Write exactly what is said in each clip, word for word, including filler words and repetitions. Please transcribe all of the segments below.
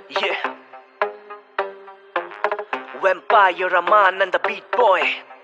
Yeah. Vampire Rahman and the Beat Boy.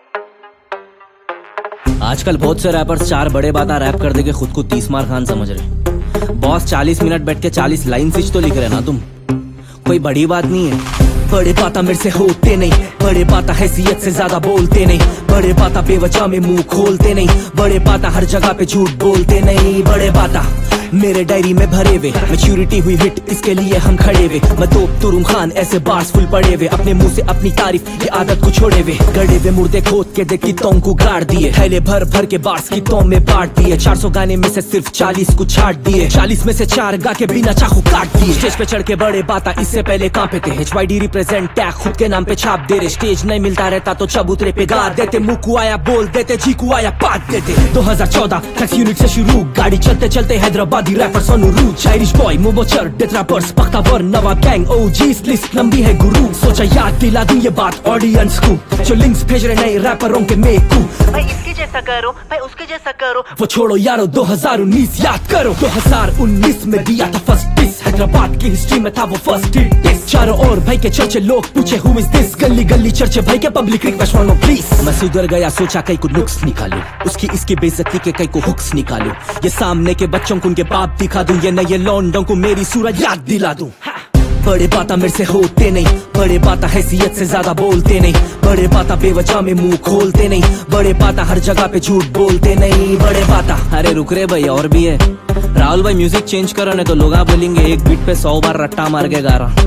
आजकल बहुत से रैपर्स चार बड़े बातें रैप कर देके खुद को तीस मार खान समझ रहे। बॉस चालीस मिनट बैठ के चालीस लाइन सिच तो लिख रहे ना तुम, कोई बड़ी बात नहीं है। बड़े बाता मेरे से होते नहीं, बड़े बाता हैसियत से ज्यादा बोलते नहीं, बड़े बाता बेवजह में मुंह खोलते नहीं, बड़े बाता हर जगह पे झूठ बोलते नहीं। बड़े बाता मेरे डायरी में भरे वे, मैच्योरिटी हुई हिट इसके लिए हम खड़े वे। मैं तो तुरुम खान ऐसे बार्स फुल पड़े वे, अपने मुंह से अपनी तारीफ ये आदत को छोड़े वे। गड़े वे मुर्दे खोद के देख की तों को गाड़ दिए, थैले भर भर के बार्स की तों में बांट दिए। चार सौ गाने में से सिर्फ चालीस को छाट दिए, चालीस में से चार गा के बिना चाकू काट दिए। स्टेज पे चढ़ के बड़े बाता इससे पहले कांपे थे, H Y D represent tag खुद के नाम पे छाप दे रहे। स्टेज नहीं मिलता रहता तो चबूतरे पे गा देते, मुकू आया बोल देते, चीकू आया पाट देते। दो हजार चौदह टैक्स यूनिट से शुरू, गाड़ी चलते चलते हैदराबादी रैपर सोनू रूज, आयरिश बॉय मोबोचर डेट्रापर्स Pakhtawar Nawab gang OGs list लंबी है गुरु। सोचा याद दिला दूं ये बात ऑडियंस को, जो लिंक्स भेज रहे नए रैपरों के मेरे को। भाई इसके जैसा करो, भाई उसके जैसा करो, वो छोड़ो यारो दो हजार उन्नीस याद करो। दो हजार उन्नीस में दिया था फर्स्ट डिस, हैदराबाद की हिस्ट्री में था वो फर्स्ट हिट डिस। चारों ओर भाई के चर्चे लोग पूछे हु इज दिस, गली गली चर्चे भाई के पब्लिक रिक्वेस्ट मांगो प्लीज। मैं सुधर गया सोचा कई को नुक्स निकालूं, उसकी इसकी बेइज्जती के कई को हुक्स निकालूं, ये सामने के बच्चों को उनके बाप दिखा दूं, ये नए लौंडों को मेरी सूरत याद दिला दूं। बड़े बाता मेरे से होते नहीं, बड़े बाता हैसियत से ज्यादा बोलते नहीं, बड़े बाता बेवजह में मुंह खोलते नहीं, बड़े बाता हर जगह पे झूठ बोलते नहीं। बड़े बाता अरे रुक रे भाई और भी है, राहुल भाई म्यूजिक चेंज करो नहीं तो लोग बोलेंगे एक बीट पे सौ बार रट्टा मार के गा रहा।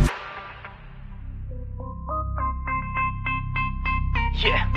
yeah.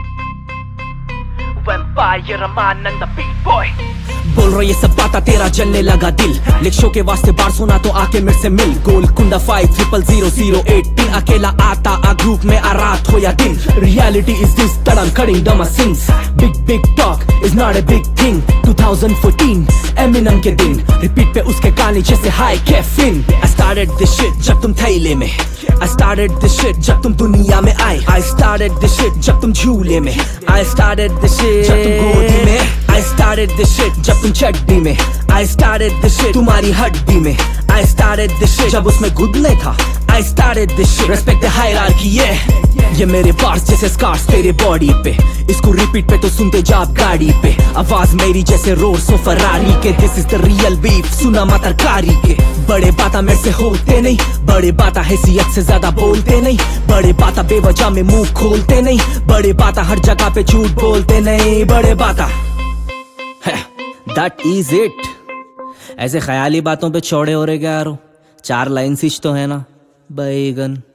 Vampire Rahman and the Beat Boy. बोल रहा ये सब बाता तेरा जलने लगा दिल, लिख शो के वास्ते बार सुना तो आके मेरे से मिल। गोल कुंडा five triple zero zero eight तीन, अकेला आता आ ग्रुप में आ रात हो या दिन। Reality is this that I'm cutting down my sins, big big talk is not a big thing। twenty fourteen Eminem के दिन, रिपीट पे उसके गाने जैसे high caffeine. I started this shit जब तुम थैले में, I started this shit जब तुम दुनिया में आए, I started this shit जब तुम झूले में, I started this shit जब तुम गोदी में, I started this shit जब तुम चड्डी में, I started this shit तुम्हारी हड्डी में, I started this shit जब उसमें गुदले था, I started this shit respect the hierarchy yeah। ये मेरे पार्ट्स जैसे स्कार्स तेरे बॉडी पे, इसको रिपीट पे तो सुनते जा आप गाड़ी पे। आवाज मेरी जैसे रोड्स ऑफ फरारी के, this is the real beef सुना मतरकारी के। बड़े बाता मेरे से होते नहीं, बड़े बाता हैसियत से ज्यादा बोलते नहीं, बड़े बाता बेवजह में मुंह खोलते नहीं, बड़े बाता हर जगह पे झूठ बोलते नहीं। बड़े बाता दैट इज इट। ऐसे ख्याली बातों पे चौड़े हो रहे क्या यारो, चार लाइन सिच तो है ना बैगन।